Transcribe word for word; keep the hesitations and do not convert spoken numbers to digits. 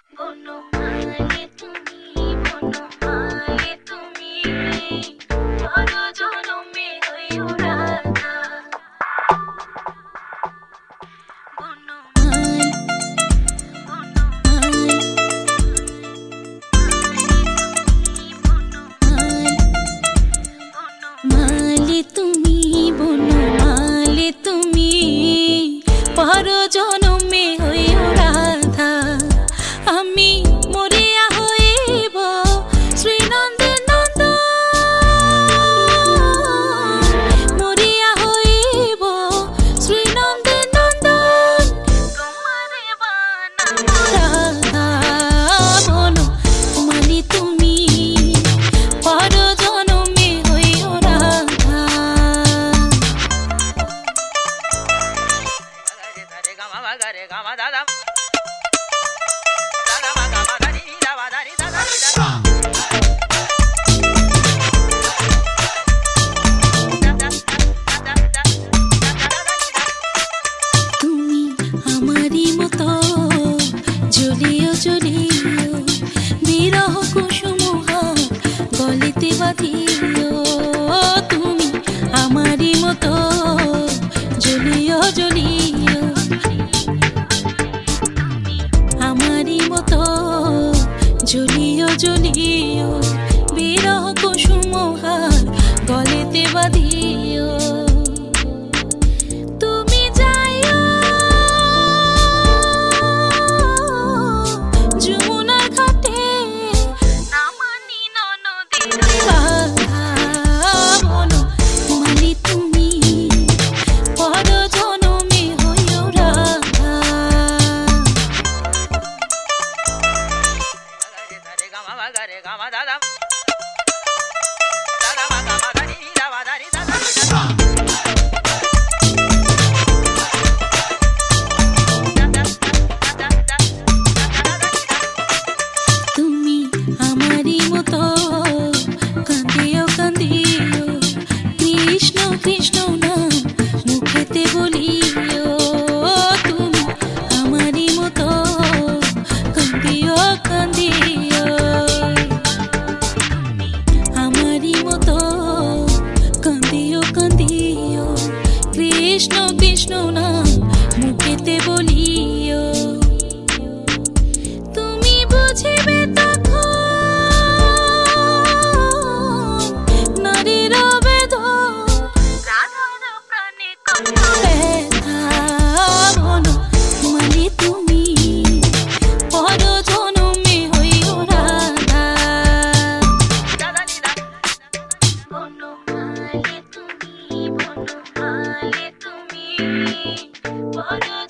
বনমালী তুমি, বনমালী তুমি, পর জনমে হইও রাধা। বনমালী, বনমালী, বনমালী তুমি, বনমালী তুমি, পর জনমে হইও রাধা। আমি মরিয়া হইব শ্রীনন্দে নন্দন, মরিয়া হইব শ্রীনন্দে নন্দন, তোমারে বানাবো রাধা। বনমালী তুমি, পর জনমে হইও রাধা। তুমি আমারি মতো জ্বলিও জ্বলিও, বিরহ কুসুম গলিতে বাঁধিও। তুমি আমারি মতো জ্বলিও জ্বলিও, আমারি মতো জ্বলিও জ্বলিও, বিরহ কুসুম গলিতে বাঁধিও। তুমি যাইও যমুনার ঘাটে, নামানি নদীর বাধা। বনমালী তুমি, পর জনমে হইও রাধা। তুমি আমারি মতো কান্দিও কান্দিও, কৃষ্ণ কৃষ্ণ নাম মুখেতে বলিও। তুমি আমারি মতো কান্দিও কান্দিও, আমারি মতো কান্দিও কান্দিও, কৃষ্ণ কৃষ্ণ নাম মুখেতে বলিও। তুমি বুঝিবে তখন নারীর বেদন, রাধার প্রাণে কত ব্যথা। বনমালী তুমি, পর জনমে হইও রাধা। বনমালী তুমি, বনমালী তুমি, পর